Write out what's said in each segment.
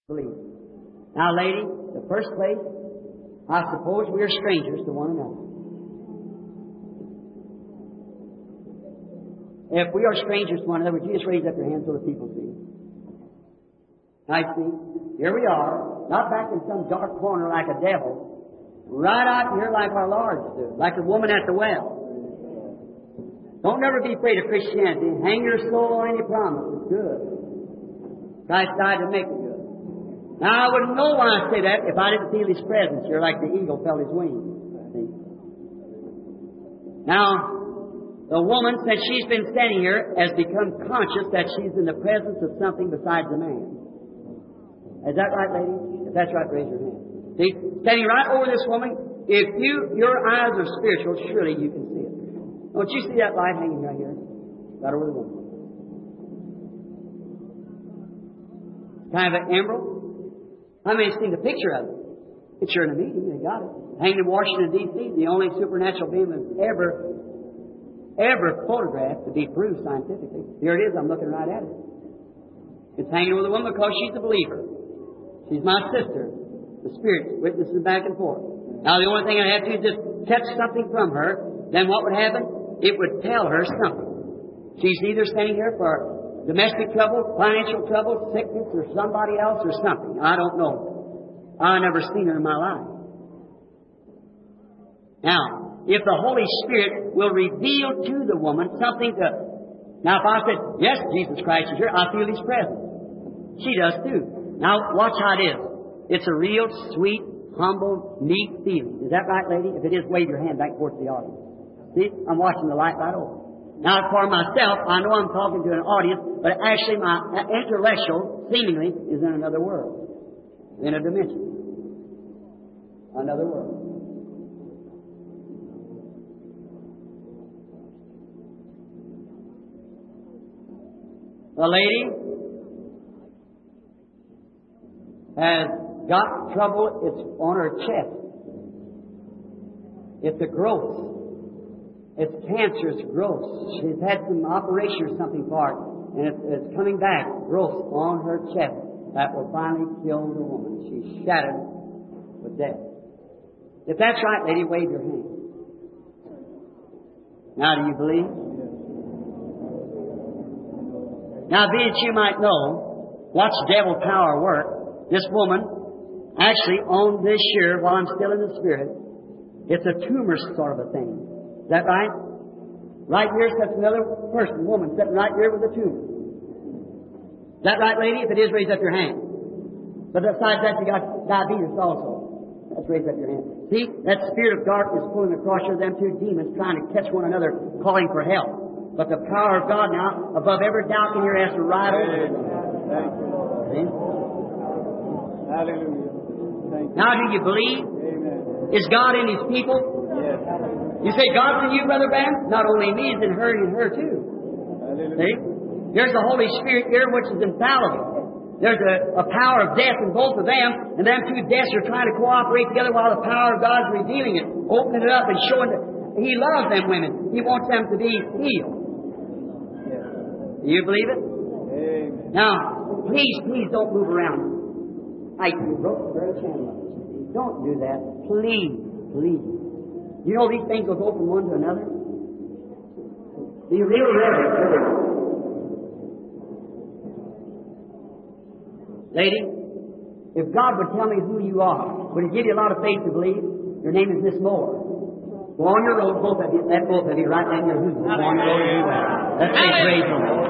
believe. Now, lady, the first place, I suppose we are strangers to one another. If we are strangers to one another, would you just raise up your hand so the people see? I see. Here we are, not back in some dark corner like a devil, right out here like our Lord stood, like the woman at the well. Don't never be afraid of Christianity. Hang your soul on any promise. It's good. Christ died to make it good. Now, I wouldn't know why I say that if I didn't feel His presence here like the eagle felt His wings. See? Now, the woman, since she's been standing here, has become conscious that she's in the presence of something besides a man. Is that right, lady? If that's right, raise your hand. See? Standing right over this woman, if your eyes are spiritual, surely you can see it. Don't you see that light hanging right here? Right over the woman. Kind of an emerald. How many have seen the picture of it? It's here in the meeting. They got it. Hanging in Washington, D.C., the only supernatural being that's ever photographed to be proved scientifically. Here it is. I'm looking right at it. It's hanging over the woman because she's a believer. She's my sister. The Spirit witnesses back and forth. Now, the only thing I have to do is just catch something from her. Then what would happen? It would tell her something. She's either standing here for domestic trouble, financial trouble, sickness, or somebody else or something. I don't know. I've never seen her in my life. Now, if the Holy Spirit will reveal to the woman something to... Now, if I said, yes, Jesus Christ is here, I feel His presence. She does too. Now, watch how it is. It's a real sweet, humble, meek feeling. Is that right, lady? If it is, wave your hand back towards the audience. See? I'm watching the light right over. Now, for myself, I know I'm talking to an audience, but actually my intellectual, seemingly, is in another world. In a dimension. Another world. The lady has got trouble. It's on her chest. It's a growth. It's cancerous growth. She's had some operation or something for it, and it's coming back. Growth on her chest that will finally kill the woman. She's shattered with death. If that's right, lady, wave your hand. Now, do you believe? Now, be that you might know, watch devil power work. This woman, actually, on this year, while I'm still in the Spirit, it's a tumor sort of a thing. Is that right? Right here sits another person, woman, sitting right here with a tumor. Is that right, lady? If it is, raise up your hand. But besides that, you got diabetes also. Let's raise up your hand. See, that spirit of darkness pulling across you, them two demons trying to catch one another, calling for help. But the power of God now, above every doubt in your has to ride over it. See? Hallelujah. Now, do you believe? Amen. Is God in His people? Yes. You say God's in you, Brother Branham? Not only me, He's in her too. Hallelujah. See? There's the Holy Spirit here, which is infallible. There's a power of death in both of them, and them two deaths are trying to cooperate together while the power of God's revealing it, opening it up and showing that He loves them women. He wants them to be healed. Yes. Do you believe it? Amen. Now, please don't move around. I broke the very channel. Don't do that. Please. You know these things will go from one to another? Be real reverent. Lady, if God would tell me who you are, would He give you a lot of faith to believe? Your name is Miss Moore. Go on your road, both of you. Let both of you right down your who's. Go on your road and do well. Let's say praise the Lord.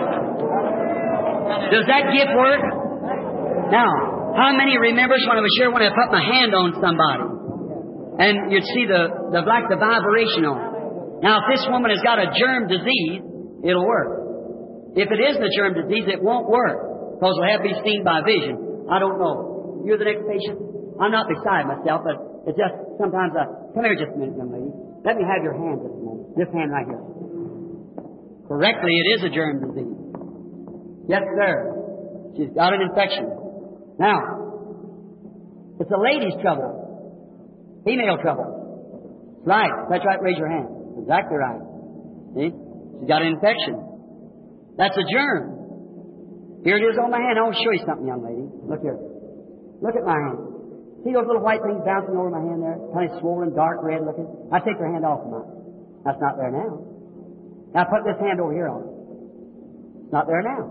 Does that gift work? Now, how many remembers when I was here when I put my hand on somebody? And you'd see the vibration on it. Now, if this woman has got a germ disease, it'll work. If it isn't a germ disease, it won't work. Because it'll have to be seen by vision. I don't know. You're the next patient? I'm not beside myself, but it's just sometimes come here just a minute, young lady. Let me have your hand just a moment. This hand right here. Correctly, it is a germ disease. Yes, sir. She's got an infection. Now, it's a lady's trouble. Female trouble. Right. That's right. Raise your hand. Exactly right. See? She's got an infection. That's a germ. Here it is on my hand. I want to show you something, young lady. Look here. Look at my hand. See those little white things bouncing over my hand there? Kind of swollen, dark red looking. I take your hand off of mine. That's not there now. Now put this hand over here on it. It's not there now.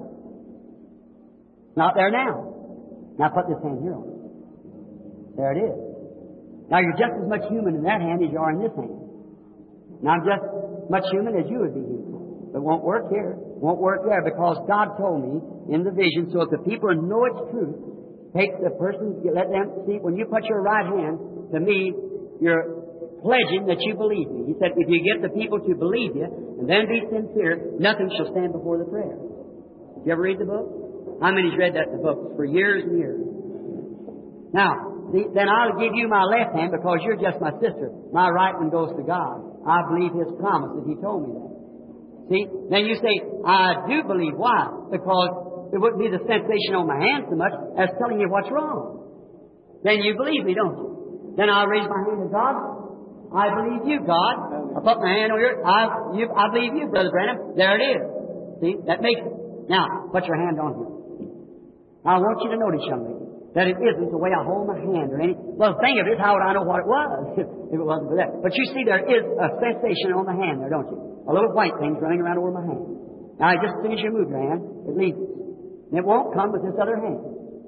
Not there now. Now put this hand here on it. There it is. Now you're just as much human in that hand as you are in this hand. Now I'm just as much human as you would be human. But it won't work here. It won't work there because God told me in the vision, so if the people know it's truth, take the person, let them see, when you put your right hand to me, you're pledging that you believe me. He said, if you get the people to believe you and then be sincere, nothing shall stand before the prayer. Did you ever read the book? How many's read that in the book? For years and years. Now, then I'll give you my left hand because you're just my sister. My right one goes to God. I believe His promises. He told me that. See? Then you say, I do believe. Why? Because it wouldn't be the sensation on my hand so much as telling you what's wrong. Then you believe me, don't you? Then I'll raise my hand to God. I believe you, God. I put my hand over here. I believe you, Brother Branham. There it is. See? That makes it. Now, put your hand on here. I want you to notice, young lady, that it isn't the way I hold my hand or any. Well, the thing of it is, how would I know what it was if it wasn't for that? But you see, there is a sensation on the hand there, don't you? A little white thing's running around over my hand. Now, just as soon as you move your hand, it leaves it. And it won't come with this other hand.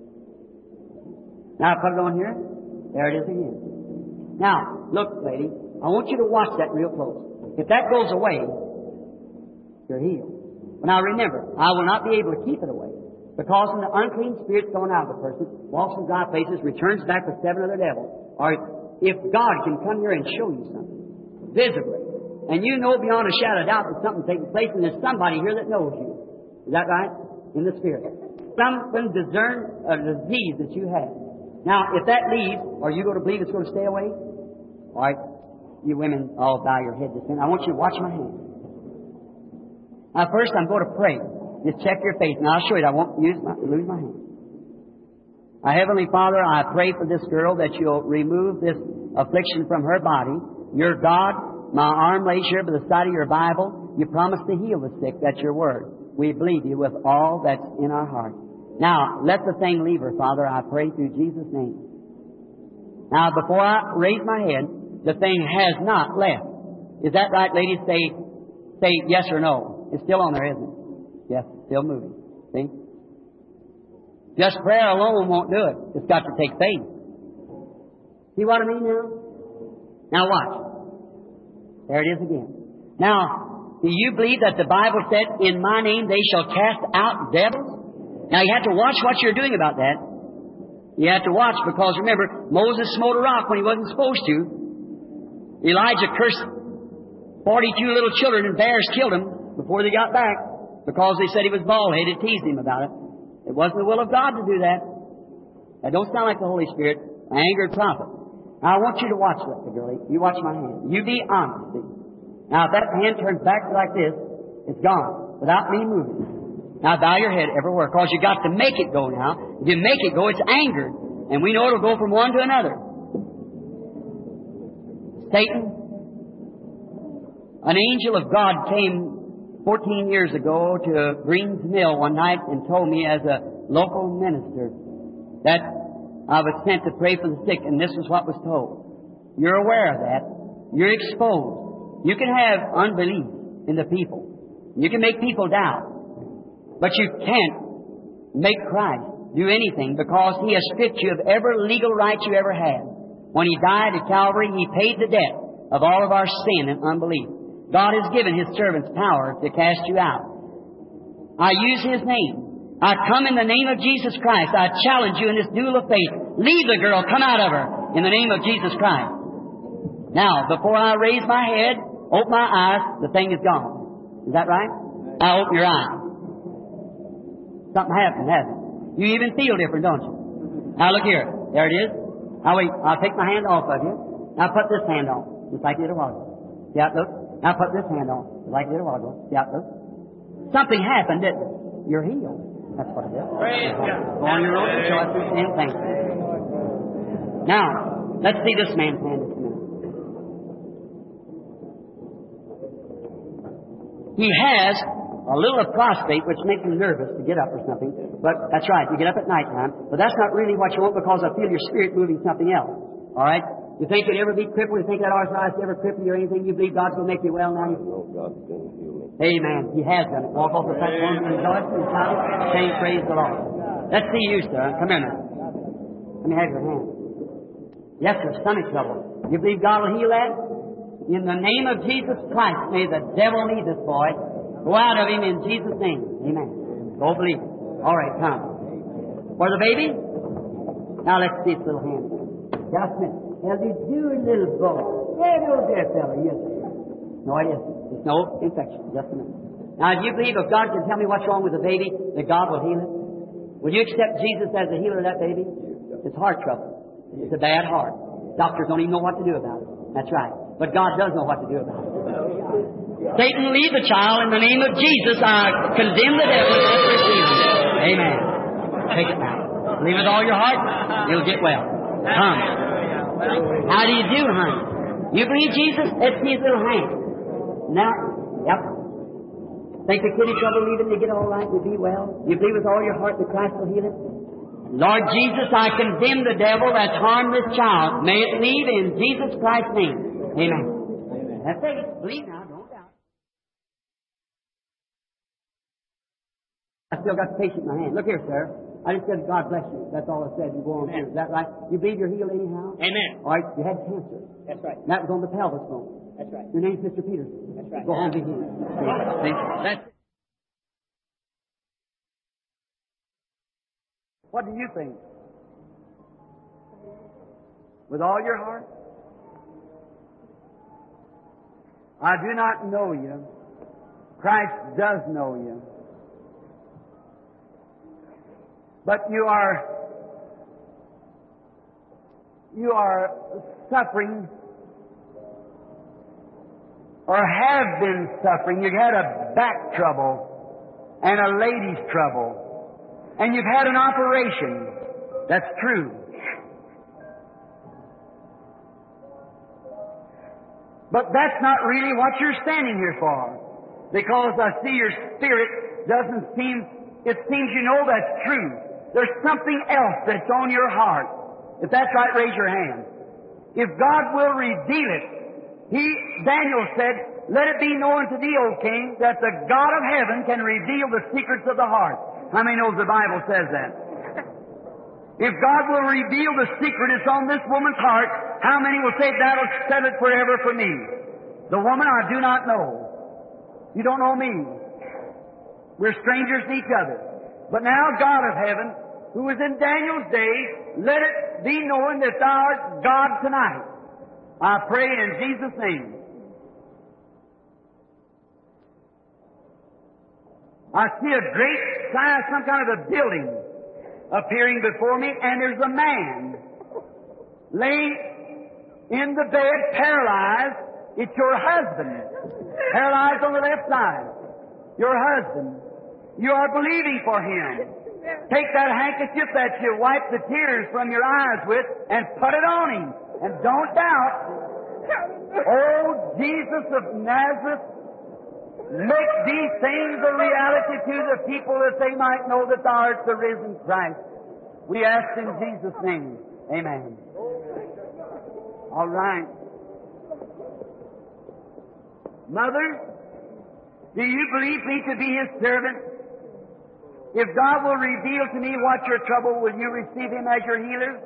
Now, I put it on here. There it is again. Now, look, lady, I want you to watch that real close. If that goes away, you're healed. But now remember, I will not be able to keep it away. Because when the unclean spirit's gone out of the person, walks in dry places, returns back with 7 other devils, or if God can come here and show you something, visibly, and you know beyond a shadow of doubt that something's taking place, and there's somebody here that knows you. Is that right? In the spirit. Something discern a disease that you have. Now, if that leaves, are you going to believe it's going to stay away? All right, you women all bow your head this minute. I want you to watch my hand. Now, first I'm going to pray. Just check your faith, and I'll show you. I won't lose my hand. Our Heavenly Father, I pray for this girl that you'll remove this affliction from her body. You're God. My arm lays here by the side of your Bible. You promise to heal the sick. That's your word. We believe you with all that's in our heart. Now, let the thing leave her, Father, I pray through Jesus' name. Now, before I raise my head, the thing has not left. Is that right, ladies? Say yes or no. It's still on there, isn't it? Yes, still moving. See? Just prayer alone won't do it. It's got to take faith. See what I mean now? Now watch. There it is again. Now, do you believe that the Bible said, in my name they shall cast out devils? Now you have to watch what you're doing about that. You have to watch because remember, Moses smote a rock when he wasn't supposed to. Elijah cursed 42 little children and bears killed them before they got back. Because they said he was bald-headed, teased him about it. It wasn't the will of God to do that. That don't sound like the Holy Spirit. An angered prophet. Now, I want you to watch that, girlie. You watch my hand. You be honest. See? Now, if that hand turns back like this, it's gone. Without me moving. Now, bow your head everywhere. Because you got to make it go now. If you make it go, it's angered. And we know it'll go from one to another. Satan, an angel of God came 14 years ago to Green's Mill one night and told me as a local minister that I was sent to pray for the sick, and this is what was told. You're aware of that. You're exposed. You can have unbelief in the people. You can make people doubt. But you can't make Christ do anything because He has stripped you of every legal right you ever had. When He died at Calvary, He paid the debt of all of our sin and unbelief. God has given His servants power to cast you out. I use His name. I come in the name of Jesus Christ. I challenge you in this duel of faith. Leave the girl. Come out of her in the name of Jesus Christ. Now, before I raise my head, open my eyes, the thing is gone. Is that right? Now open your eyes. Something happened, hasn't it? You even feel different, don't you? Now look here. There it is. Now wait. I'll take my hand off of you. Now put this hand on. Just like you did a while ago. See how it looks? Now put this hand on, like it a while ago. See how it looks? Something happened, didn't it? You're healed. That's what it is. Praise God. Go on your own and show us the same thing. Now, let's see this man's hand just a minute. He has a little of prostrate, which makes me nervous to get up or something. But that's right, you get up at night time. But that's not really what you want because I feel your spirit moving something else. All right? You think you'd ever be crippled? You think that arthritis ever cripple you or anything? You believe God's going to make you well now? No, God's going to heal me. Amen. He has done it. Walk off the platform and rejoice and shout and sing praise the Lord. Let's see you, sir. Come here now. Let me have your hand. Yes, sir, stomach trouble. You believe God will heal that? In the name of Jesus Christ, may the devil leave this boy. Go out of him in Jesus' name. Amen. Go believe it. All right, come. For the baby? Now let's see his little hand. Just a minute. How's he doing, little boy? Yeah, no, dear fellow. Yes, sir. No, it isn't. There's no infection. Just a minute. Now, do you believe if God can tell me what's wrong with the baby, that God will heal it? Will you accept Jesus as the healer of that baby? It's heart trouble. It's a bad heart. Doctors don't even know what to do about it. That's right. But God does know what to do about it. Satan, leave the child in the name of Jesus. I condemn the devil and receive him. Amen. Take it now. Believe with all your heart, you'll get well. Come. How do you do, honey? You believe Jesus? Let's see his little hand. Now, yep. Think the kidney trouble leaving to get all right, to be well? You believe with all your heart that Christ will heal it? Lord Jesus, I condemn the devil that's harmed this child. May it leave in Jesus Christ's name. Amen. That's it. Believe now, don't doubt. I still got the patient in my hand. Look here, sir. I just said, God bless you. That's all I said. You go on through. Is that right? You believe you're healed anyhow? Amen. All right. You had cancer. That's right. And that was on the pelvis bone. That's right. Your name's Mr. Peterson. That's right. Go home and be healed. See? That's it. What do you think? With all your heart? I do not know you. Christ does know you. But you are suffering or have been suffering. You've had a back trouble and a lady's trouble. And you've had an operation. That's true. But that's not really what you're standing here for. Because I see your spirit doesn't seem, it seems you know that's true. There's something else that's on your heart. If that's right, raise your hand. If God will reveal it, Daniel said, let it be known to thee, O king, that the God of heaven can reveal the secrets of the heart. How many knows the Bible says that? If God will reveal the secret that's on this woman's heart, how many will say that'll settle it forever for me? The woman I do not know. You don't know me. We're strangers to each other. But now God of heaven, who was in Daniel's day, let it be known that thou art God tonight. I pray in Jesus' name. I see a great sign, some kind of a building appearing before me, and there's a man laying in the bed, paralyzed. It's your husband, paralyzed on the left side. Your husband. You are believing for him. Take that handkerchief that you wipe the tears from your eyes with and put it on him. And don't doubt. Oh, Jesus of Nazareth, make these things a reality to the people that they might know that thou art the risen Christ. We ask in Jesus' name. Amen. All right. Mother, do you believe me to be His servant? If God will reveal to me what your trouble, will you receive Him as your healer?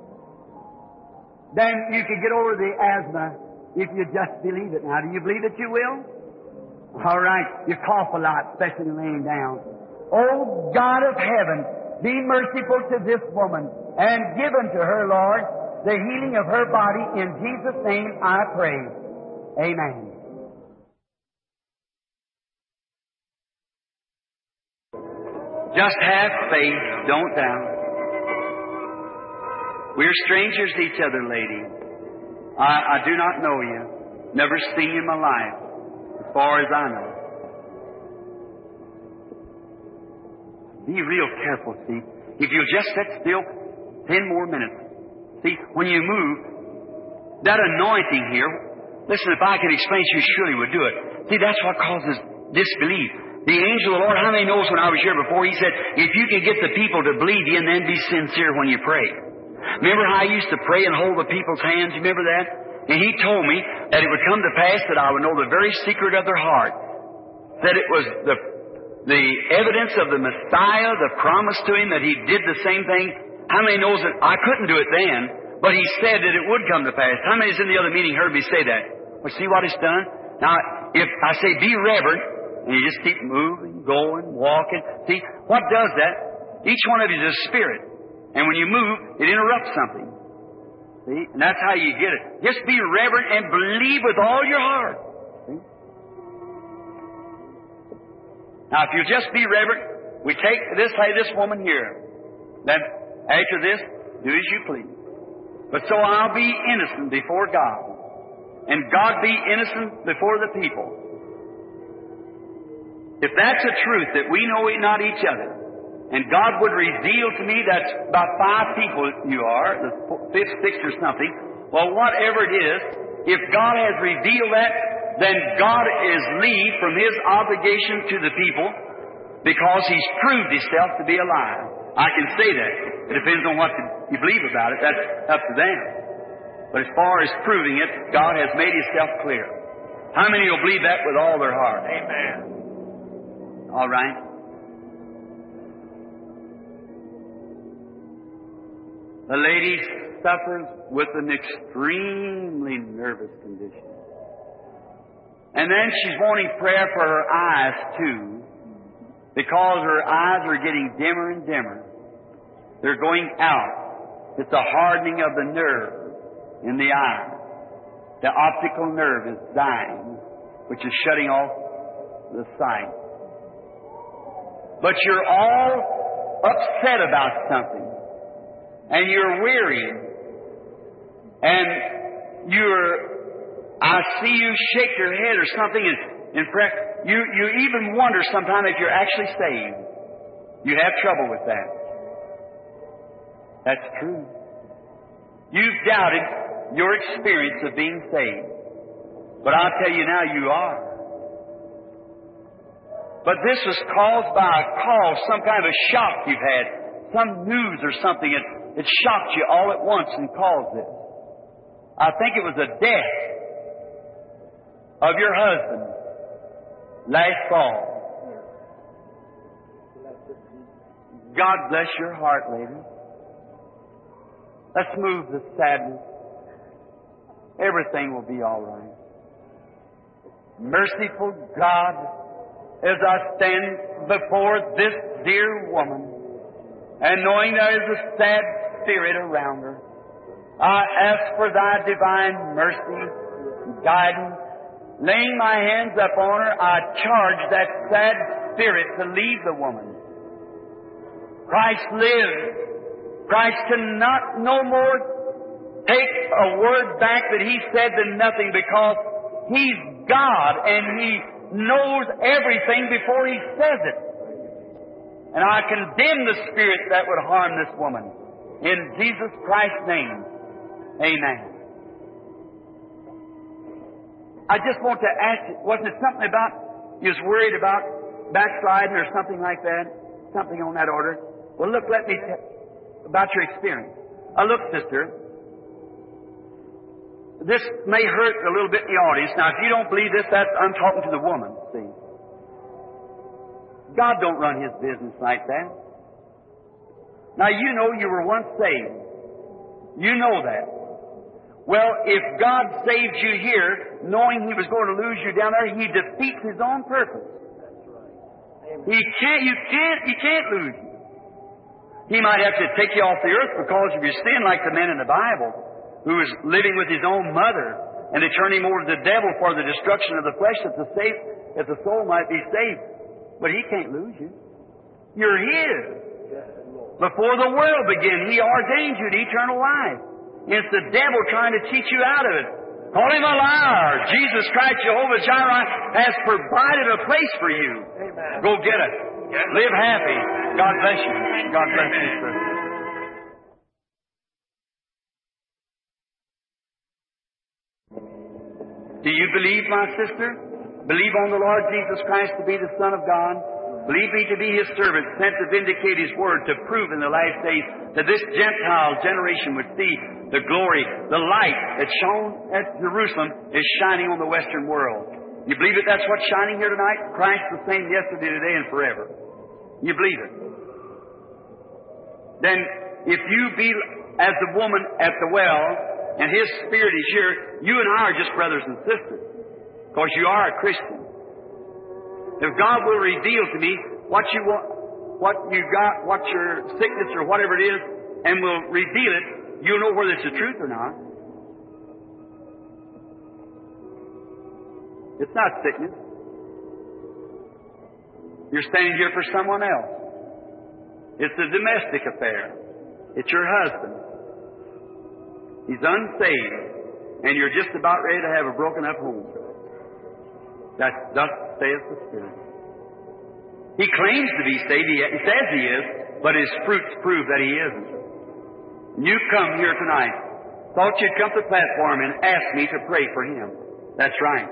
Then you can get over the asthma if you just believe it. Now, do you believe that you will? All right. You cough a lot, especially laying down. Oh, God of heaven, be merciful to this woman and give unto her, Lord, the healing of her body. In Jesus' name I pray. Amen. Just have faith, don't doubt. We're strangers to each other, lady. I do not know you. Never seen you in my life, as far as I know. Be real careful, see. If you'll just sit still 10 more minutes. See, when you move, that anointing here, listen, if I could explain to you, surely would do it. See, that's what causes disbelief. The angel of the Lord, how many knows when I was here before, he said, if you can get the people to believe you and then be sincere when you pray. Remember how I used to pray and hold the people's hands? You remember that? And he told me that it would come to pass that I would know the very secret of their heart. That it was the evidence of the Messiah, the promise to him that he did the same thing. How many knows that I couldn't do it then, but he said that it would come to pass? How many is in the other meeting heard me say that? Well, see what it's done? Now, if I say be reverent, and you just keep moving, going, walking. See, what does that? Each one of you is a spirit. And when you move, it interrupts something. See? And that's how you get it. Just be reverent and believe with all your heart. See? Now, if you just be reverent, we take this, say this woman here. Then, after this, do as you please. But so I'll be innocent before God. And God be innocent before the people. If that's the truth, that we know not each other, and God would reveal to me that's about 5 people you are, the 5th, 6th or something, well, whatever it is, if God has revealed that, then God is leave from His obligation to the people because He's proved Himself to be alive. I can say that. It depends on what you believe about it. That's up to them. But as far as proving it, God has made Himself clear. How many will believe that with all their heart? Amen. All right. The lady suffers with an extremely nervous condition. And then she's wanting prayer for her eyes too, because her eyes are getting dimmer and dimmer. They're going out. It's a hardening of the nerve in the eye. The optical nerve is dying, which is shutting off the sight. But you're all upset about something. And you're weary. And I see you shake your head or something and you even wonder sometimes if you're actually saved. You have trouble with that. That's true. You've doubted your experience of being saved. But I'll tell you now, you are. But this was caused by a cause, some kind of a shock you've had, some news or something. It shocked you all at once and caused it. I think it was the death of your husband last fall. God bless your heart, lady. Let's move the sadness. Everything will be all right. Merciful God, as I stand before this dear woman, and knowing there is a sad spirit around her, I ask for Thy divine mercy and guidance. Laying my hands upon her, I charge that sad spirit to leave the woman. Christ lives. Christ cannot no more take a word back that He said than nothing, because He's God and He knows everything before He says it. And I condemn the spirit that would harm this woman. In Jesus Christ's name, amen. I just want to ask you, wasn't it something about you was worried about backsliding or something like that? Something on that order? Well, look, let me about your experience. Look, sister, this may hurt a little bit in the audience. Now, if you don't believe this, I'm talking to the woman, see. God don't run His business like that. Now, you know you were once saved. You know that. Well, if God saved you here, knowing He was going to lose you down there, He defeats His own purpose. You can't lose you. He might have to take you off the earth because of your sin, like the man in the Bible who was living with his own mother, and they turned him over to the devil for the destruction of the flesh, that the soul might be saved. But He can't lose you. You're His. Before the world began, He ordained you to eternal life. It's the devil trying to cheat you out of it. Call him a liar. Jesus Christ, Jehovah Jireh, has provided a place for you. Amen. Go get it. Live happy. God bless you. God bless you, sir. Do you believe, my sister? Believe on the Lord Jesus Christ to be the Son of God. Believe me to be His servant, sent to vindicate His word, to prove in the last days that this Gentile generation would see the glory, the light that shone at Jerusalem is shining on the Western world. You believe it? That's what's shining here tonight? Christ the same yesterday, today, and forever. You believe it? Then, if you be as the woman at the well, and His Spirit is here, you and I are just brothers and sisters, because you are a Christian. If God will reveal to me what you want, what you got, what your sickness or whatever it is, and will reveal it, you'll know whether it's the truth or not. It's not sickness. You're standing here for someone else. It's a domestic affair. It's your husband. He's unsaved, and you're just about ready to have a broken up home. That thus saith the Spirit. He claims to be saved. He says he is, but his fruits prove that he isn't. You come here tonight. Thought you'd come to the platform and ask me to pray for him. That's right.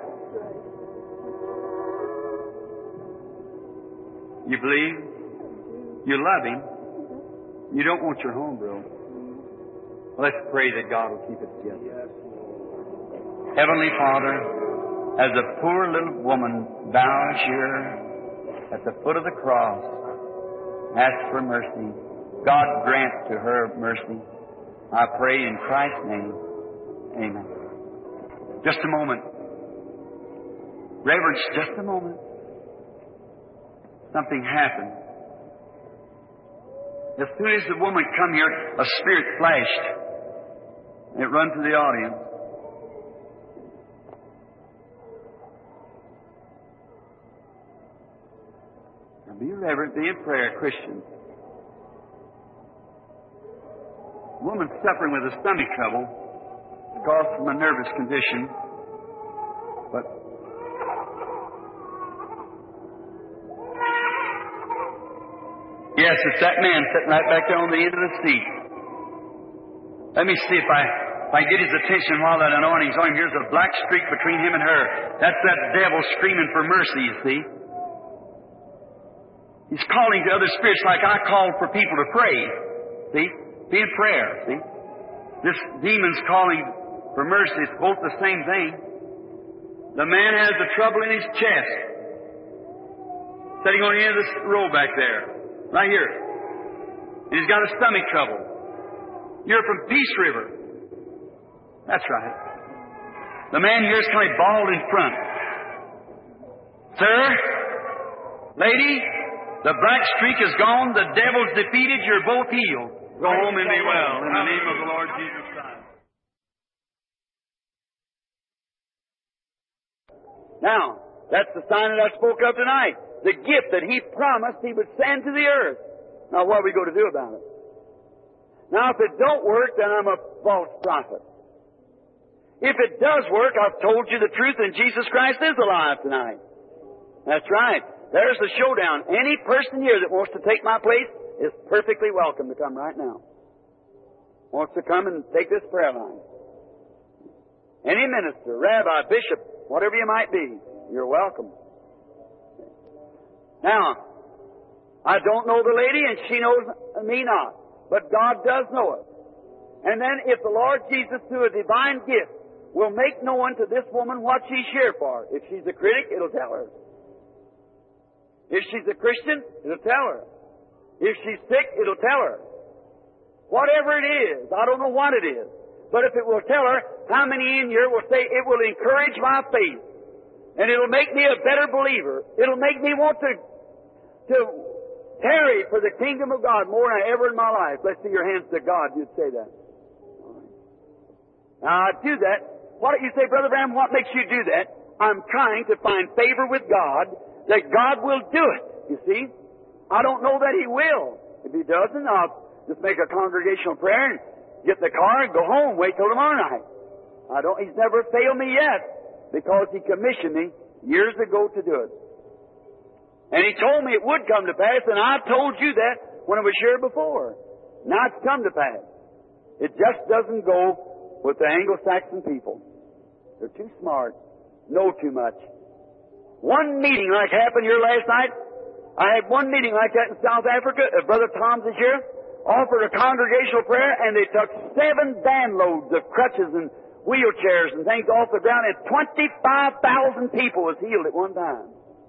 You believe? You love him. You don't want your home broke. Let's pray that God will keep it together. Heavenly Father, as a poor little woman bows here at the foot of the cross, ask for mercy. God grant to her mercy. I pray in Christ's name. Amen. Just a moment. Reverence, just a moment. Something happened. As soon as the woman come here, a spirit flashed. It run to the audience. Now be reverent, be in prayer, Christian. Woman suffering with a stomach trouble caused from a nervous condition. But yes, it's that man sitting right back there on the end of the seat. Let me see if I get his attention while that anointing's on him. Here's a black streak between him and her. That's that devil screaming for mercy, you see. He's calling to other spirits like I called for people to pray. See? Be in prayer, see? This demon's calling for mercy. It's both the same thing. The man has the trouble in his chest. Sitting on the end of this row back there. Right here. And he's got a stomach trouble. You're from Peace River. That's right. The man here is kind of bald in front. Sir, lady, the black streak is gone. The devil's defeated. You're both healed. Go home and be well in the name of the Lord Jesus Christ. Now, that's the sign that I spoke of tonight. The gift that He promised He would send to the earth. Now, what are we going to do about it? Now, if it don't work, then I'm a false prophet. If it does work, I've told you the truth, and Jesus Christ is alive tonight. That's right. There's the showdown. Any person here that wants to take my place is perfectly welcome to come right now. Wants to come and take this prayer line. Any minister, rabbi, bishop, whatever you might be, you're welcome. Now, I don't know the lady and she knows me not, but God does know it. And then if the Lord Jesus, through a divine gift, will make known to this woman what she's here for. If she's a critic, it'll tell her. If she's a Christian, it'll tell her. If she's sick, it'll tell her. Whatever it is, I don't know what it is. But if it will tell her, how many in here will say, it will encourage my faith. And it'll make me a better believer. It'll make me want to tarry for the kingdom of God more than ever in my life. Let's see your hands to God. You'd say that. Now, I do that. Why don't you say, Brother Branham, what makes you do that? I'm trying to find favor with God, that God will do it. You see? I don't know that He will. If He doesn't, I'll just make a congregational prayer and get in the car and go home, wait till tomorrow night. He's never failed me yet, because He commissioned me years ago to do it. And He told me it would come to pass, and I told you that when I was here before. Now it's come to pass. It just doesn't go with the Anglo-Saxon people. They're too smart, know too much. One meeting like happened here last night. I had one meeting like that in South Africa. Brother Tom's is here. Offered a congregational prayer, and they took 7 van loads of crutches and wheelchairs and things off the ground, and 25,000 people was healed at one time.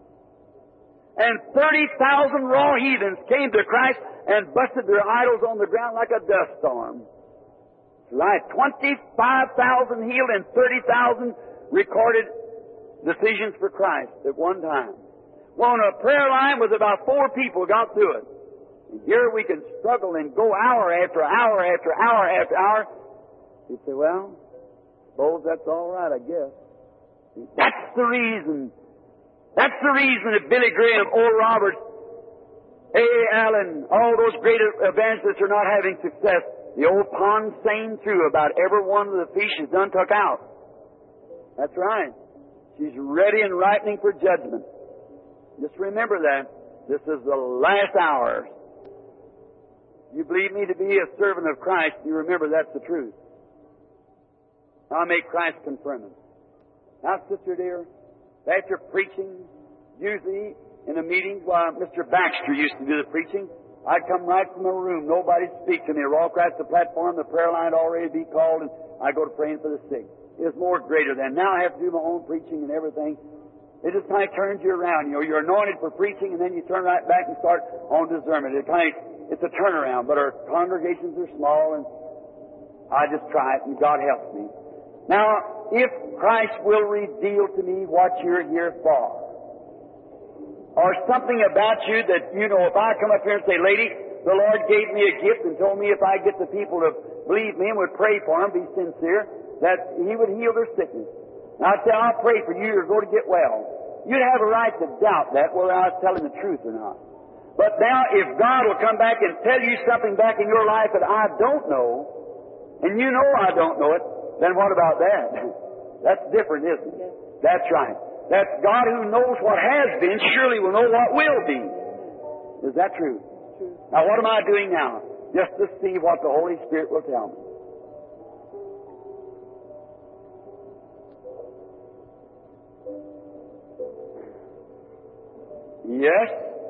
And 30,000 raw heathens came to Christ and busted their idols on the ground like a dust storm. Right, 25,000 healed and 30,000 recorded decisions for Christ at one time. Well, on a prayer line with about 4 people got through it. And here we can struggle and go hour after hour after hour after hour. You say, well, suppose that's all right, I guess. That's the reason. That's the reason that Billy Graham, Oral Roberts, A. Allen, all those great evangelists are not having success. The old pond saying through about every one of the fish is done took out. That's right. She's ready and ripening for judgment. Just remember that. This is the last hour. You believe me to be a servant of Christ, you remember that's the truth. I'll make Christ confirm it. Now, sister dear, after preaching, usually in the meetings while Mr. Baxter used to do the preaching, I'd come right from the room. Nobody'd speak to me. I'd walk right to the platform. The prayer line would already be called, and I'd go to praying for the sick. It was more greater than. Now I have to do my own preaching and everything. It just kind of turns you around. You know, you're anointed for preaching, and then you turn right back and start on discernment. It's a turnaround, but our congregations are small, and I just try it, and God helps me. Now, if Christ will reveal to me what you're here for, or something about you that, you know, if I come up here and say, lady, the Lord gave me a gift and told me if I get the people to believe me and would pray for them, be sincere, that He would heal their sickness. Now, I say, I'll pray for you, you're going to get well. You'd have a right to doubt that, whether I was telling the truth or not. But now, if God will come back and tell you something back in your life that I don't know, and you know I don't know it, then what about that? That's different, isn't it? That's right. That's God who knows what has been, surely will know what will be. Is that true? Now, what am I doing now? Just to see what the Holy Spirit will tell me. Yes.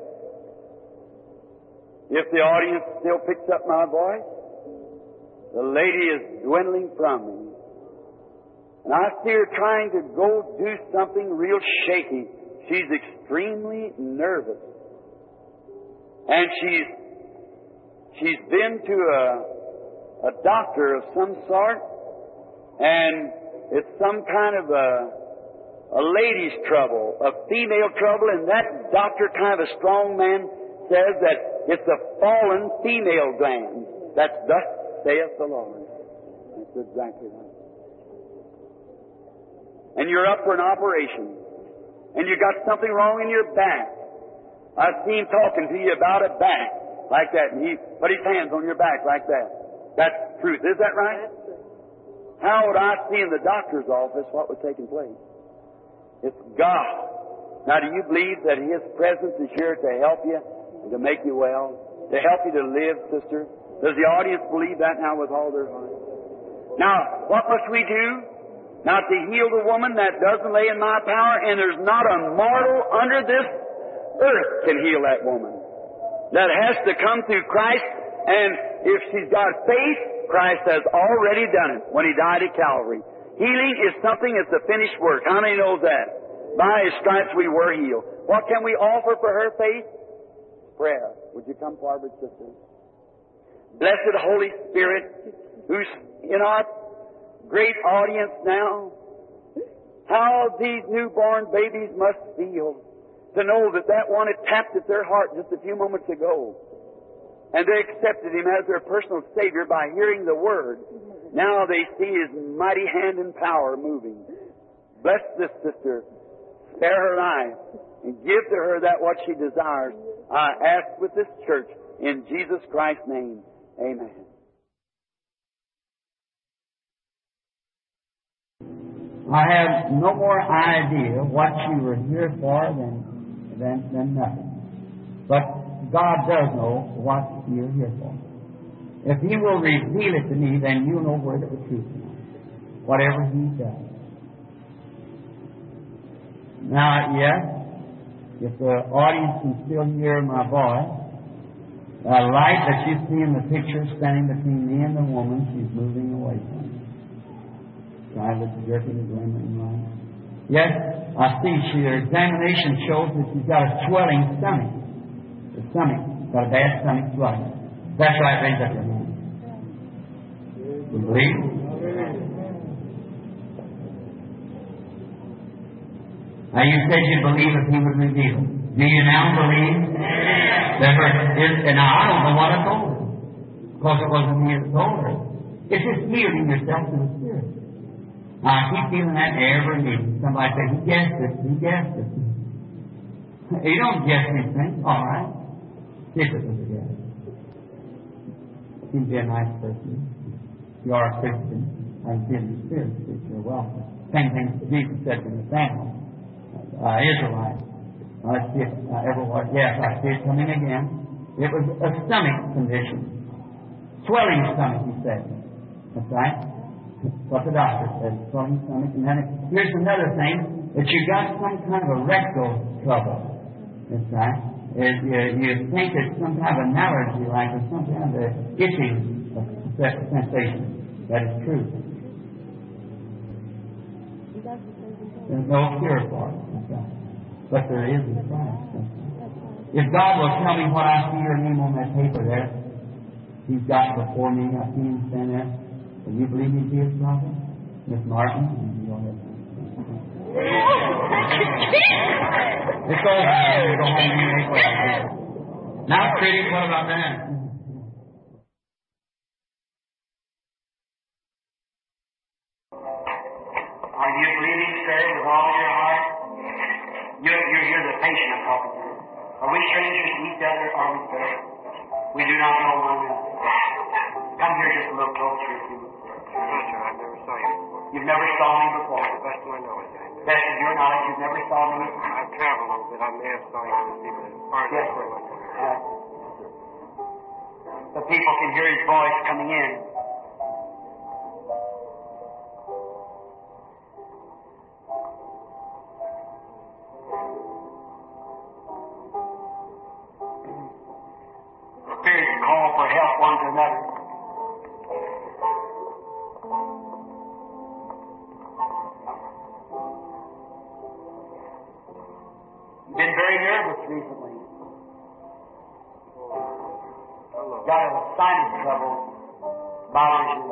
If the audience still picks up my voice, the lady is dwindling from me. And I see her trying to go do something real shaky. She's extremely nervous. And she's been to a doctor of some sort, and it's some kind of a lady's trouble, a female trouble, and that doctor, kind of a strong man, says that it's a fallen female gland. That's thus saith the Lord. That's exactly right. And you're up for an operation, and you got something wrong in your back. I've seen him talking to you about a back like that, and he put his hands on your back like that. That's the truth. Is that right? How would I see in the doctor's office what was taking place? It's God. Now, do you believe that His presence is here to help you and to make you well, to help you to live, sister? Does the audience believe that now with all their heart? Now, what must we do? Now, to heal the woman, that doesn't lay in my power, and there's not a mortal under this earth can heal that woman. That has to come through Christ, and if she's got faith, Christ has already done it when He died at Calvary. Healing is something that's a finished work. How many knows that? By His stripes we were healed. What can we offer for her faith? Prayer. Would you come forward, sister? Blessed Holy Spirit, who's in our great audience now, how these newborn babies must feel to know that that one had tapped at their heart just a few moments ago. And they accepted Him as their personal Savior by hearing the Word. Now they see His mighty hand and power moving. Bless this sister. Spare her life. And give to her that what she desires. I ask with this church in Jesus Christ's name. Amen. I have no more idea what you were here for than nothing. But God does know what you're here for. If He will reveal it to me, then you'll know where the truth is. Whatever He does. Now, yes, if the audience can still hear my voice, the light that you see in the picture standing between me and the woman, she's moving away from me. Right, with the dripping, glimmering light. Yes, I see her examination shows that she's got a swelling stomach. The stomach, got a bad stomach swelling. That's right, raise up your hand. You believe? Now you said you believe if He would reveal. Do you now believe? And now I don't know what I told her. Because it wasn't me that told her. It's just yielding yourself to the Spirit. Now I keep feeling that every meeting. Somebody says, he guessed it, he guessed it. You don't guess these things. All right. See if it was a guess. Seems to be a nice person. You are a Christian. I can see in the Spirit that you're welcome. Same thing Jesus said to the family. Israelites. Let's see if everyone. Yes, I see it coming again. It was a stomach condition. Swelling stomach, he said. That's right. What the doctor said. Swelling stomach. And then here's another thing. That you got some kind of a rectal trouble. That's right. You think it's some kind of an allergy, like, or some kind of itching sensation. That is true. There's no cure for it. That's right. But there is in Christ. If God will tell me what I see your name on that paper there, He's got before me, I see Him stand there. Will you believe He'd be a prophet? Miss Martin? Go ahead. It's over. Go home and make it. Now, critic, what about that? Are you believing, sir, with all your heart? You're the patient I'm talking to. Are we strangers to each other, are we, sir? We do not know one another. Come here just a little closer, if you will. No, sir, I've never saw you before. You've never saw me before. To the best of my knowledge, I have. Best of your knowledge, you've never saw me. I've traveled a little bit. I may have saw you this evening. As far as Yes, I sir. know. The people can hear His voice coming in. Spirits call for help one to another. You've been very nervous recently. Got a sinus trouble. Bothers you.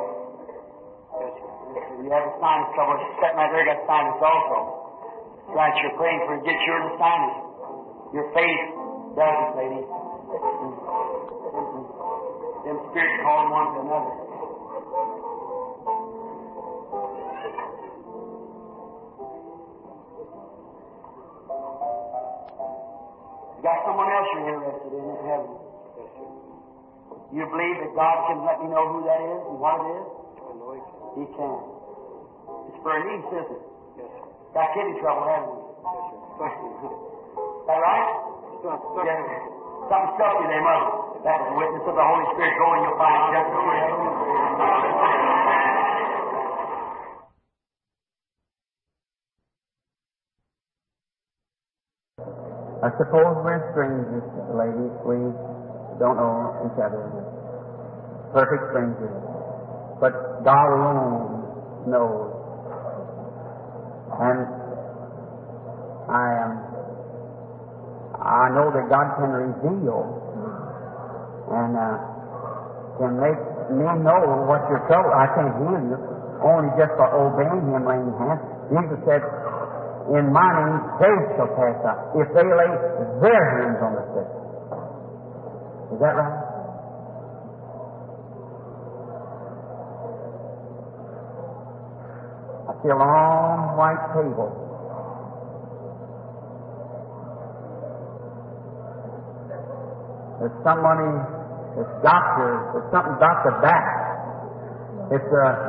You have a sinus trouble. Sitting right there, got sinus also. Right, you're praying for it. Get your sinus. Your faith does it, lady. Them spirits calling one to another. You got someone else you're interested in heaven. You believe that God can let me know who that is and what it is? He can. It's for a niece, isn't it? Yes, sir. Got kidney trouble, haven't you? Yes, sir. Is that right? Yeah. Something stuck you there, mother. That is the witness of the Holy Spirit. Go and you'll find just who it is. I suppose we're strangers, ladies. We don't know each other. Perfect strangers. But God alone knows. And I know that God can reveal and can make me know what your trouble. I can't heal you only just by obeying Him, laying hands. Jesus said, "In my name they shall pass out if they lay their hands on the sick." Is that right? I see a long white table. There's somebody, there's doctors, there's something about the back. It's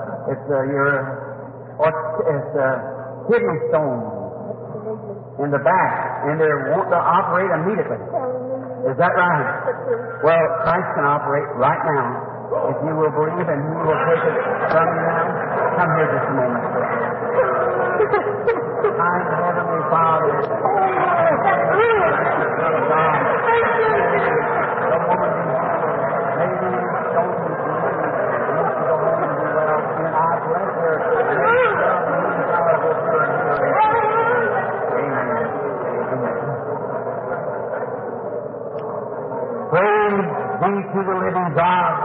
kidney stone in the back, and they're wanting to operate immediately. Is that right? Well, Christ can operate right now. If you will believe, and He will take it from you now. Come here just a moment. Kind Heavenly Father, To the living God.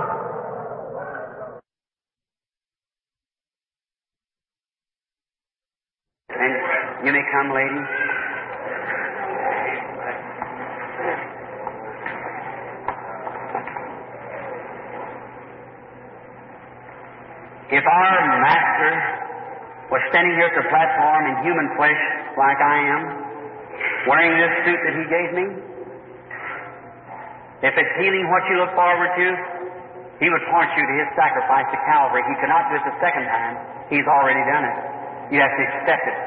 And you may come, lady. If our Master was standing here at the platform in human flesh like I am, wearing this suit that He gave me, if it's healing what you look forward to, He would point you to His sacrifice to Calvary. He cannot do it the second time. He's already done it. You have to accept it.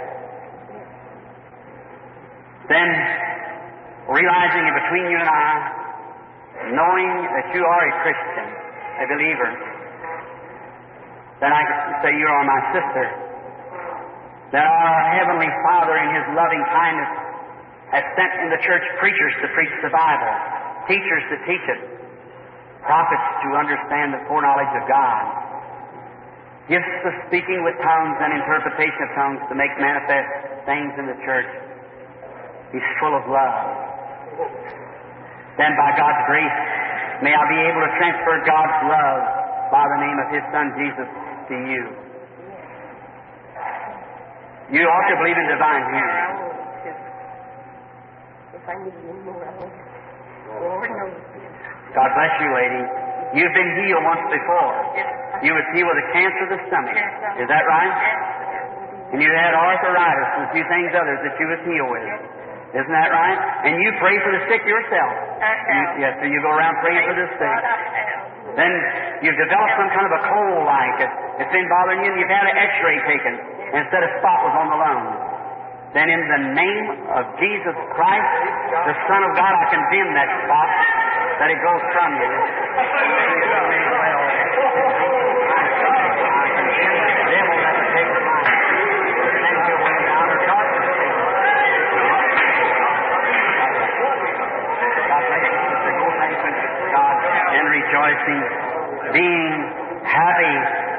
Then, realizing it between you and I, knowing that you are a Christian, a believer, then I can say you are my sister. That our Heavenly Father in His loving kindness has sent in the church preachers to preach the Bible, teachers to teach it, prophets to understand the foreknowledge of God, gifts of speaking with tongues and interpretation of tongues to make manifest things in the church. He's full of love. Then by God's grace, may I be able to transfer God's love by the name of His Son Jesus to you. You ought to believe in divine healing. If I need any more, I will. Lord knows. God bless you, lady. You've been healed once before. You were healed with a cancer of the stomach. Is that right? And you had arthritis and a few things others that you was healed with. Isn't that right? And you pray for the sick yourself. Yes, so you go around praying for the sick. Then you've developed some kind of a cold like it. It's been bothering you and you've had an x-ray taken and said a spot was on the lung. Then in the name of Jesus Christ, the Son of God, I condemn that spot, that it goes from you. And rejoicing, being happy.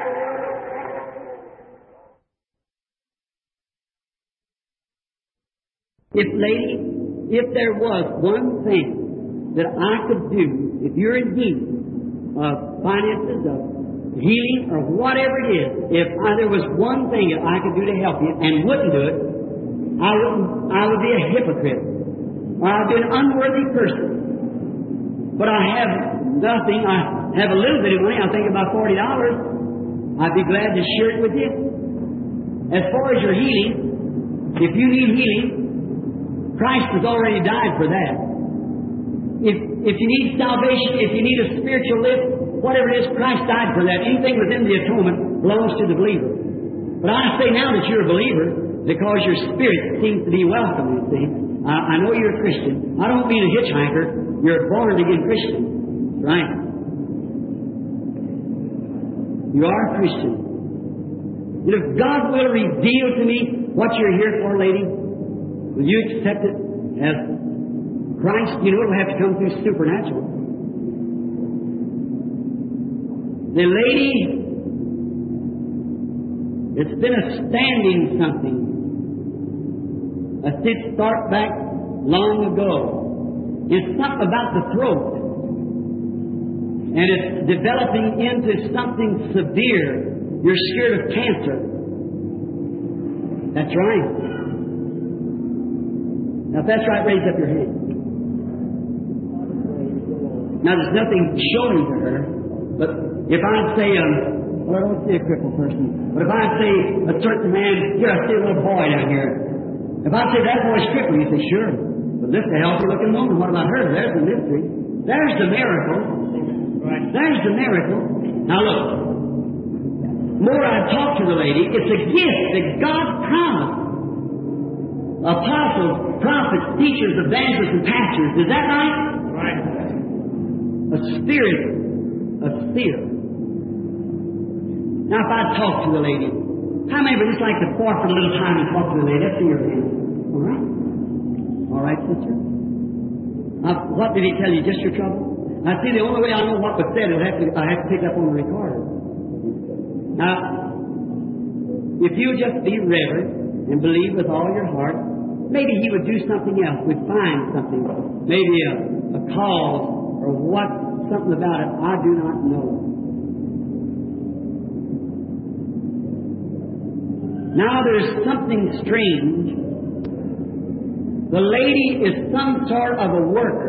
If there was one thing that I could do, if you're in need of finances, of healing, or whatever it is, if there was one thing that I could do to help you and wouldn't do it, I would be a hypocrite. Or I'd be an unworthy person. But I have nothing. I have a little bit of money. I think about $40. I'd be glad to share it with you. As far as your healing, if you need healing, Christ has already died for that. If you need salvation, if you need a spiritual lift, whatever it is, Christ died for that. Anything within the atonement belongs to the believer. But I say now that you're a believer, because your spirit seems to be welcome, you see. I know you're a Christian. I don't mean a hitchhiker. You're a born-again Christian. Right. You are a Christian. And if God will reveal to me what you're here for, lady, will you accept it as Christ? You know it'll have to come through supernatural. The lady, it's been a standing something. A sit start back long ago. It's something about the throat. And it's developing into something severe. You're scared of cancer. That's right. Now, if that's right, raise up your hand. Now, there's nothing showing to her, but if I'd say, well, I don't see a crippled person, but if I'd say a certain man, here, I see a little boy down here. If I'd say that boy's crippled, you say, sure. But this is a healthy-looking woman. What about her? There's the mystery. There's the miracle. There's the miracle. Now, look. More I talk to the lady, it's a gift that God promised. Apostles, prophets, teachers, evangelists, and pastors. Is that right? Right. A spirit of fear. Now, if I talk to the lady, how many would just like to forfeit a little time and talk to the lady? Let's see your hand. All right? All right, sister? What did he tell you? Just your trouble? Now, see, the only way I know what was said is I have to pick up on the recorder. Now, if you just be reverent and believe with all your heart, maybe he would do something else. We'd find something. Maybe a cause or what, something about it. I do not know. Now there's something strange. The lady is some sort of a worker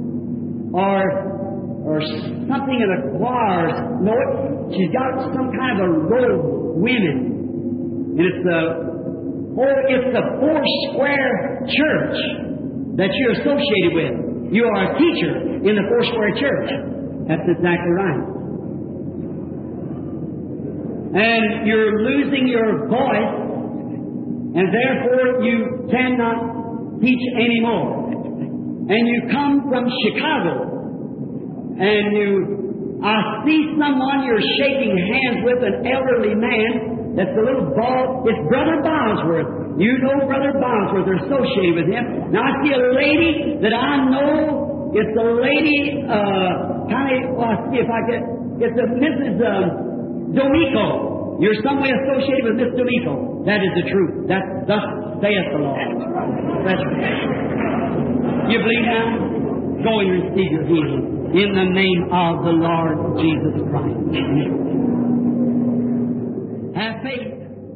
or something of the choirs. No, she's got some kind of a robe, women. And it's the Foursquare Church that you're associated with. You are a teacher in the Foursquare Church. That's exactly right. And you're losing your voice, and therefore you cannot teach anymore. And you come from Chicago, and I see someone you're shaking hands with, an elderly man. That's a little bald. It's Brother Bosworth. You know Brother Bosworth. They're associated with him. Now I see a lady that I know. It's a lady, I'll see if I get. It's a Mrs. Domico. You're some way associated with Miss Domico. That is the truth. That thus saith the Lord. That's right. You believe now? Go and receive your healing in the name of the Lord Jesus Christ. Have faith.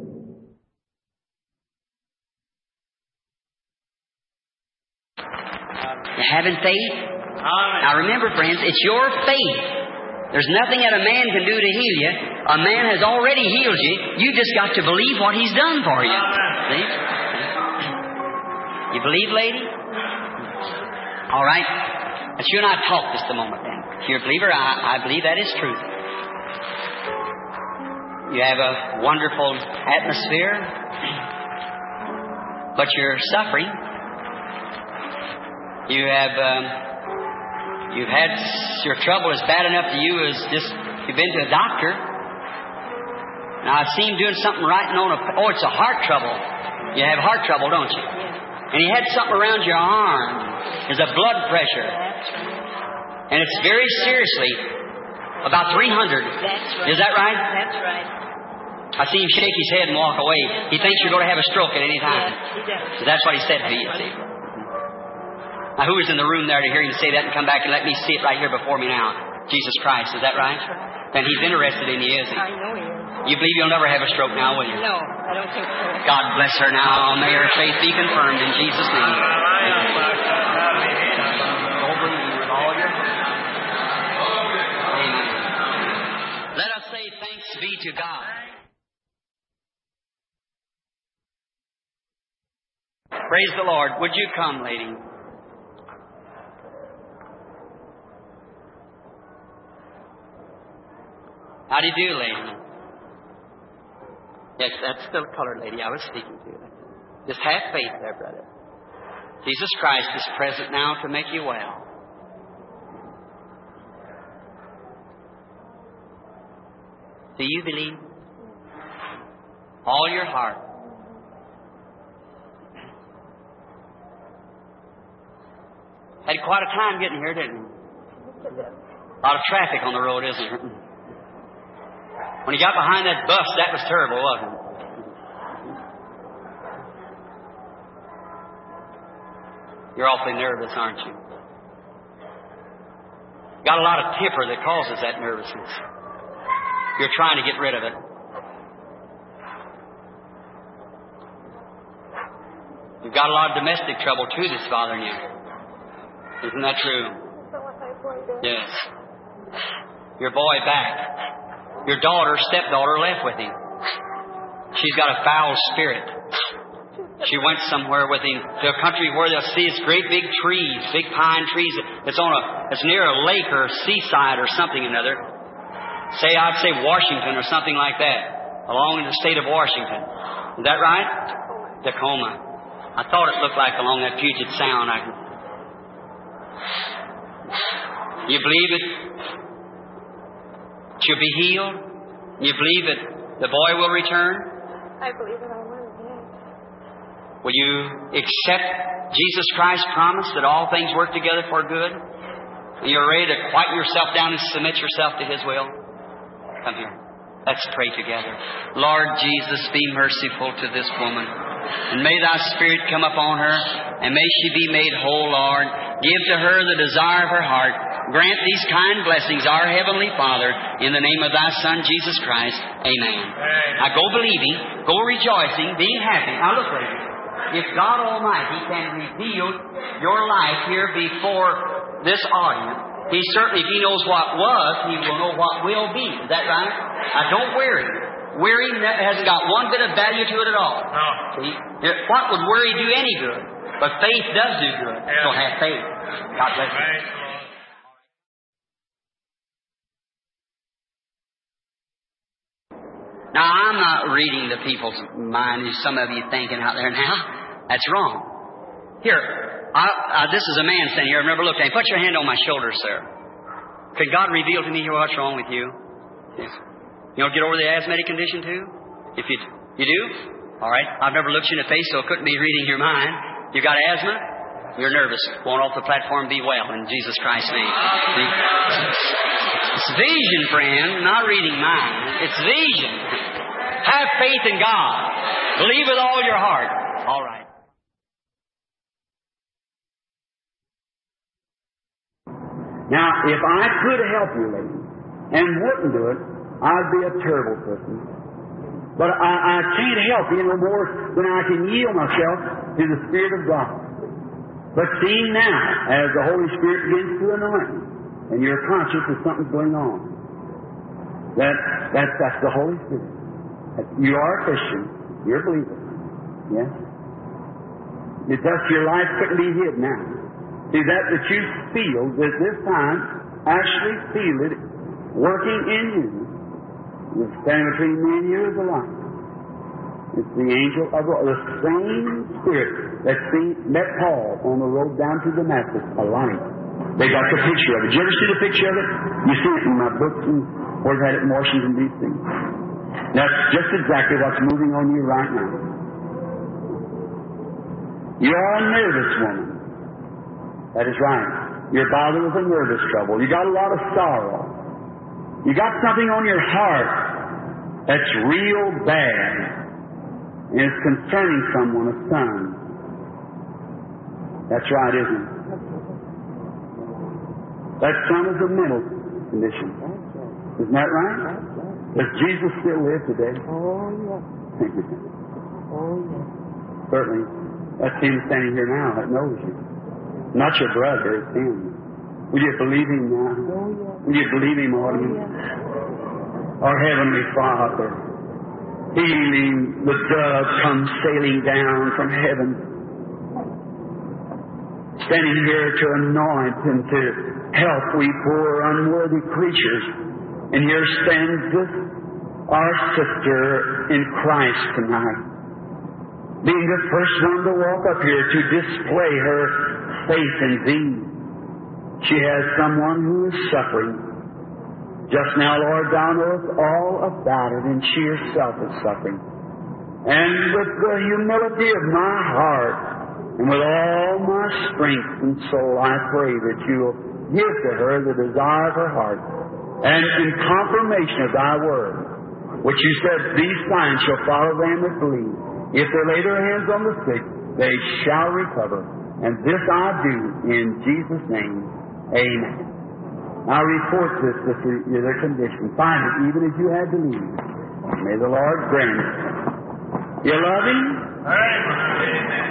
You having faith? Now remember, friends, it's your faith. There's nothing that a man can do to heal you. A man has already healed you. You just got to believe what he's done for you. See? You believe, lady? All right. Let's you and I talk just a moment then. If you're a believer, I believe that is true. You have a wonderful atmosphere, but you're suffering. You've had your trouble is bad enough to you as just you've been to a doctor. Now I see him doing something writing on it's a heart trouble. You have heart trouble, don't you? And he had something around your arm. There's a blood pressure. And it's very seriously about 300. That's right. Is that right? That's right. I see him shake his head and walk away. He thinks you're going to have a stroke at any time. Yes, he does. So that's what he said to you, see. Now, who was in the room there to hear him say that and come back and let me see it right here before me now? Jesus Christ, is that right? Then he's interested in you, is he? I know he is. You believe you'll never have a stroke now, will you? No, I don't think so. God bless her now. May her faith be confirmed in Jesus' name. Over you with all your heart. Amen. Let us say thanks be to God. Praise the Lord. Would you come, lady? How do you do, lady? Yes, that's the colored lady I was speaking to. Just have faith there, brother. Jesus Christ is present now to make you well. Do you believe? All your heart. Had quite a time getting here, didn't you? A lot of traffic on the road, isn't there? When you got behind that bus, that was terrible, wasn't it? You're awfully nervous, aren't you? Got a lot of temper that causes that nervousness. You're trying to get rid of it. You've got a lot of domestic trouble, too, that's bothering you. Isn't that true? Yes. Your boy back. Your stepdaughter left with him. She's got a foul spirit. She went somewhere with him to a country where they'll see it's great big trees, big pine trees. It's near a lake or a seaside or something or another. I'd say Washington or something like that, along in the state of Washington. Is that right? Tacoma. I thought it looked like along that Puget Sound. You believe it? She'll be healed? You believe that the boy will return? I believe it, I will, yes. Will you accept Jesus Christ promised that all things work together for good? And you're ready to quieten yourself down and submit yourself to His will? Come here. Let's pray together. Lord Jesus, be merciful to this woman. And may Thy Spirit come upon her, and may she be made whole, Lord. Give to her the desire of her heart. Grant these kind blessings, our Heavenly Father, in the name of Thy Son, Jesus Christ. Amen. Now go believing, go rejoicing, being happy. Now look, ladies. If God Almighty can reveal your life here before this audience, He certainly, if He knows what was, He will know what will be. Is that right? Now don't worry. Worry hasn't got one bit of value to it at all. No. See? What would worry do any good? But faith does do good. So have faith. God bless you. Now, I'm not reading the people's mind, as some of you thinking out there now. That's wrong. Here, this is a man standing here. I've never looked at him. Put your hand on my shoulder, sir. Can God reveal to me what's wrong with you? Yes. You don't get over the asthmatic condition too? If you do? All right. I've never looked you in the face, so it couldn't be reading your mind. You got asthma? You're nervous. Going off the platform, be well in Jesus Christ's name. See? It's vision, friend, not reading mind. It's vision. Have faith in God. Believe with all your heart. All right. Now, if I could help you, lady, and wouldn't do it, I'd be a terrible person. But I can't help you no more than I can yield myself to the Spirit of God. But seeing now, as the Holy Spirit begins to anoint you, and you're conscious that something's going on, that's the Holy Spirit. You are a Christian. You're a believer. Yes? It's just your life couldn't be hid now. See, that you feel that this time, actually feel it working in you. The standing between me and you is a light. It's the angel of the same Spirit that met Paul on the road down to Damascus, a light. They got the picture of it. Did you ever see the picture of it? You see it in my books and where I've had it in Washington, D.C. That's just exactly what's moving on you right now. You're a nervous woman. That is right. You're bothered with a nervous trouble. You got a lot of sorrow. You got something on your heart that's real bad. And it's concerning someone, a son. That's right, isn't it? That son is a mental condition. Isn't that right? Does Jesus still live today? Oh, yes. Oh, yes. Certainly. That's him standing here now that knows you. Not your brother, it's him. Will you believe him now? Oh, yes. Will you believe him, audience? Our Heavenly Father, healing, the dove comes sailing down from heaven, standing here to anoint and to help we poor unworthy creatures. And here stands our sister in Christ tonight, being the first one to walk up here to display her faith in Thee. She has someone who is suffering. Just now, Lord, Thou knowest all about it, and she herself is suffering. And with the humility of my heart, and with all my strength and soul, I pray that You'll give to her the desire of her heart. And in confirmation of Thy word, which You said, these signs shall follow them that believe. If they lay their hands on the sick, they shall recover. And this I do in Jesus' name. Amen. Now report this with their condition. Find it even as you had believed. May the Lord grant it. You love Him? Amen.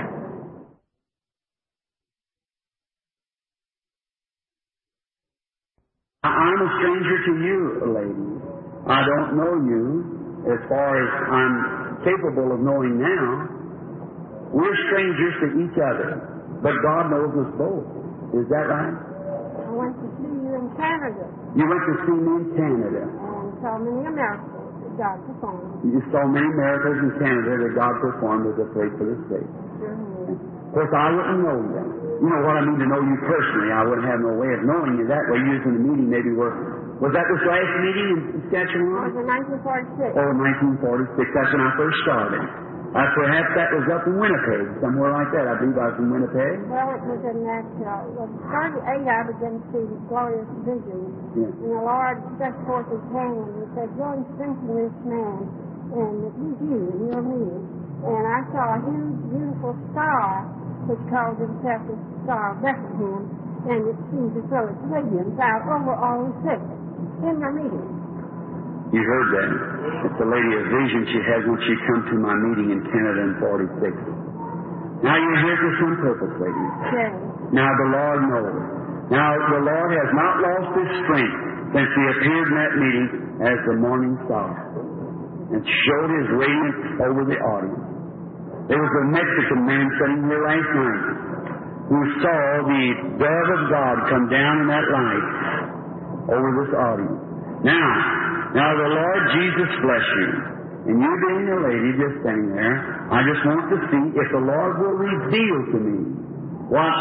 I'm a stranger to you, lady. I don't know you as far as I'm capable of knowing now. We're strangers to each other, but God knows us both. Is that right? I went to see you in Canada You went to see me in Canada. and saw many miracles that God performed. You saw many miracles in Canada that God performed as I prayed for the state. Sure did. Of course, I wouldn't know them. You know what I mean to know you personally. I wouldn't have no way of knowing you that way. You was in the meeting maybe where... Was that this last meeting in It was Saskatchewan? in 1946. Oh, 1946. That's when I first started. Perhaps that was up in Winnipeg, somewhere like that. I believe I was in Winnipeg. Well, it was in that, 38 I began to see glorious visions. Yeah. And the Lord stretched forth His hand and said, go and strengthen this man. And it was you, and you're me. And I saw a huge, beautiful star, which called himself the Star of Bethlehem. And it seemed to throw its radiance out over all the sick in my meeting. You heard that. It's a lady, a vision she had when she come to my meeting in Canada in 46. Now you're here for some purpose, lady. Yes. Now the Lord knows. Now the Lord has not lost His strength since He appeared in that meeting as the morning star and showed His radiance over the audience. There was a Mexican man sitting here last night who saw the dove of God come down in that light over this audience. Now the Lord Jesus bless you. And you being a lady just standing there, I just want to see if the Lord will reveal to me what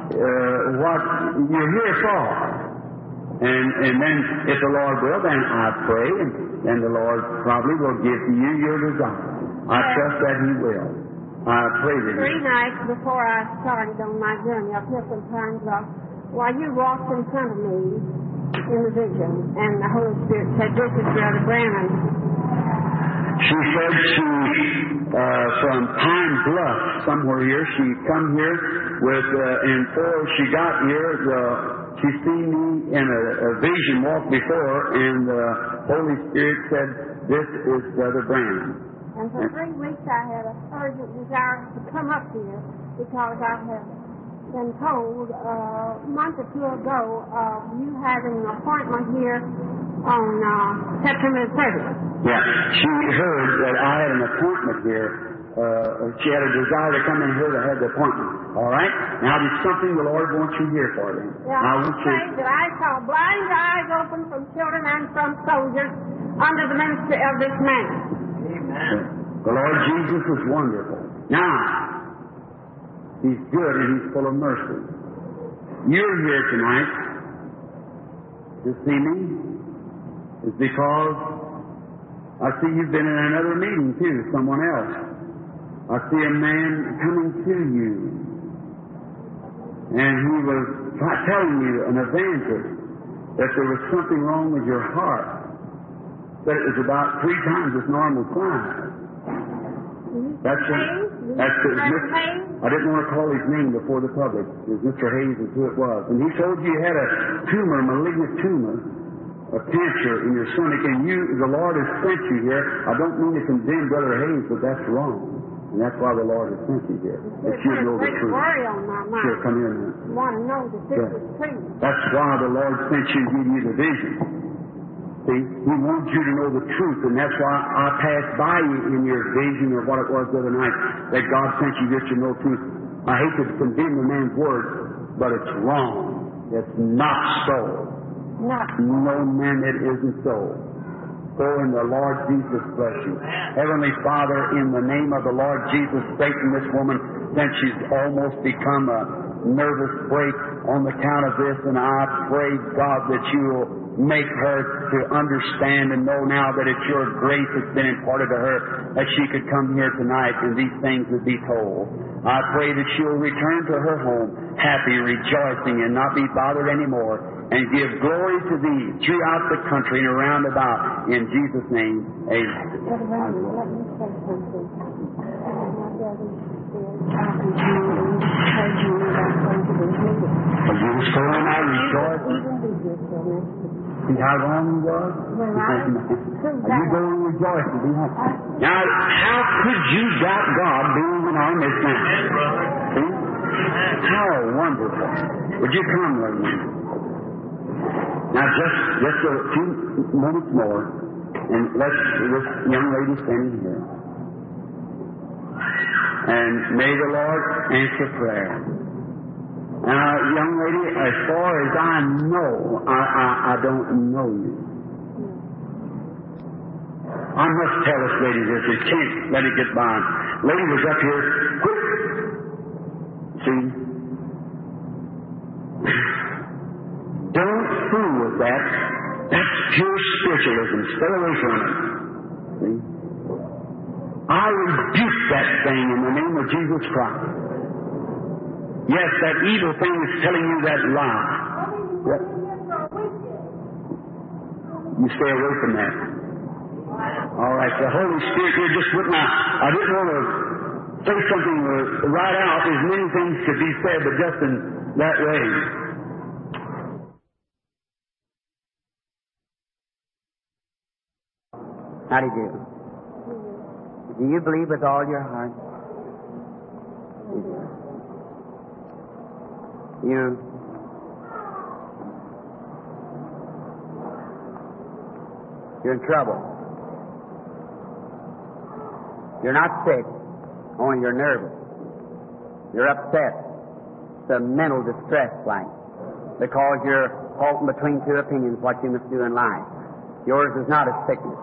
you're here for. And then if the Lord will, then I pray, and then the Lord probably will give to you your desire. I trust that He will. I pray that He 3 nights before I started on my journey up here from Pine Bluff, while you walked in front of me in the vision, and the Holy Spirit said, this is Brother Branham. She said from Pine Bluff, somewhere here, she come here with, and before she got here, she seen me in a vision walk before, and the Holy Spirit said, this is Brother Branham. And for 3 weeks I had an urgent desire to come up here because I had been told a month or 2 ago of you having an appointment here on September 30th. Yeah, she heard that I had an appointment here. She had a desire to come in here to have the appointment. All right? Now, there's something the Lord wants you here for then. Yeah, I want to say that I saw blind eyes open from children and from soldiers under the ministry of this man. Amen. The Lord Jesus is wonderful. Now, He's good and He's full of mercy. You're here tonight to see me is because I see you've been in another meeting too, someone else. I see a man coming to you, and he was telling you, an evangelist, that there was something wrong with your heart, that it was about 3 times its normal size. That's I didn't want to call his name before the public. It was Mr. Hayes is who it was. And he told you you had a tumor, malignant tumor, a cancer in your stomach, and the Lord has sent you here. I don't mean to condemn Brother Hayes, but that's wrong. And that's why the Lord has sent you here. That you know the truth. Worry on my mind. Sure, come here now. I want to know that this is true. That's why the Lord sent you to give you the vision. See, He wants you to know the truth, and that's why I passed by you in your vision or what it was the other night, that God sent you just to know truth. I hate to condemn the man's word, but it's wrong. It's not so. No, man, it isn't so. So in the Lord Jesus bless you. Heavenly Father, in the name of the Lord Jesus, straighten this woman since she's almost become a nervous break on the count of this, and I pray, God, that you will make her to understand and know now that it's your grace that's been imparted to her, that she could come here tonight and these things would be told. I pray that she'll return to her home happy, rejoicing, and not be bothered anymore, and give glory to Thee throughout the country and around about. In Jesus' name, amen. Let me say something. You were so and I rejoice. See how wrong you was? You go and rejoice and be happy. Now, how could you doubt God being in our midst now? See? How wonderful. Would you come, lady? Now, just a few moments more, and let's this young lady standing here. And may the Lord answer prayer. Now, young lady, as far as I know, I don't know you. I must tell this lady this. We can't let it get by. Lady was up here. Quick! See? Don't fool with that. That's pure spiritualism. Stay away from it. See? I rebuke that thing in the name of Jesus Christ. Yes, that evil thing is telling you that lie. You stay away from that. All right, the Holy Spirit, you're just with my... I didn't want to say something right out. There's many things could be said, but just in that way. How do you do? Do you believe with all your heart? You're in trouble. You're not sick, only you're nervous. You're upset. It's a mental distress like, because you're halting between two opinions what you must do in life. Yours is not a sickness.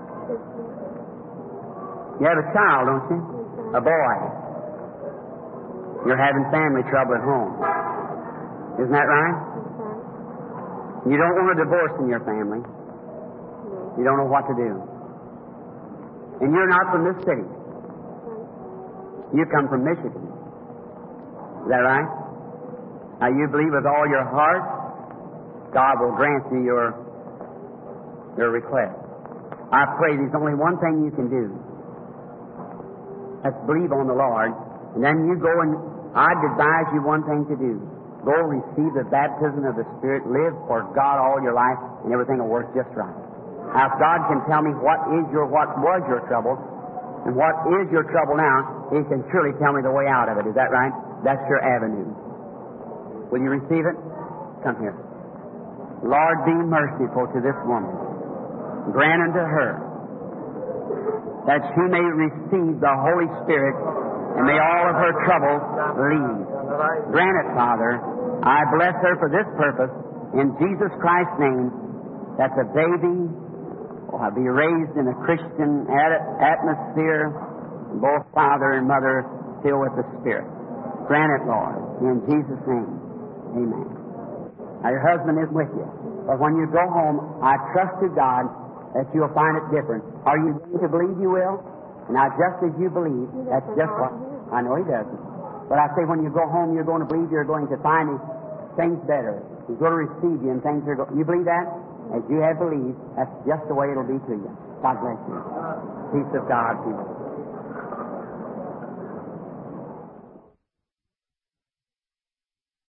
You have a child, don't you? A boy. You're having family trouble at home. Isn't that right? You don't want a divorce in your family. You don't know what to do. And you're not from this city. You come from Michigan. Is that right? Now you believe with all your heart, God will grant you your request. I pray there's only one thing you can do. That's believe on the Lord. And then you go and I'd advise you one thing to do. Go receive the baptism of the Spirit, live for God all your life, and everything will work just right. Now, if God can tell me what was your trouble, and what is your trouble now, He can surely tell me the way out of it. Is that right? That's your avenue. Will you receive it? Come here. Lord, be merciful to this woman. Grant unto her that she may receive the Holy Spirit, and may all of her troubles leave. Grant it, Father. I bless her for this purpose. In Jesus Christ's name, that the baby will be raised in a Christian atmosphere, both father and mother filled with the Spirit. Grant it, Lord. In Jesus' name, amen. Now, your husband is with you. But when you go home, I trust to God that you'll find it different. Are you going to believe you will? Now, just as you believe, that's just what... I know he doesn't. But I say when you go home, you're going to believe you're going to find things better. He's going to receive you and things are going... You believe that? As you have believed, that's just the way it'll be to you. God bless you. Peace of God, people.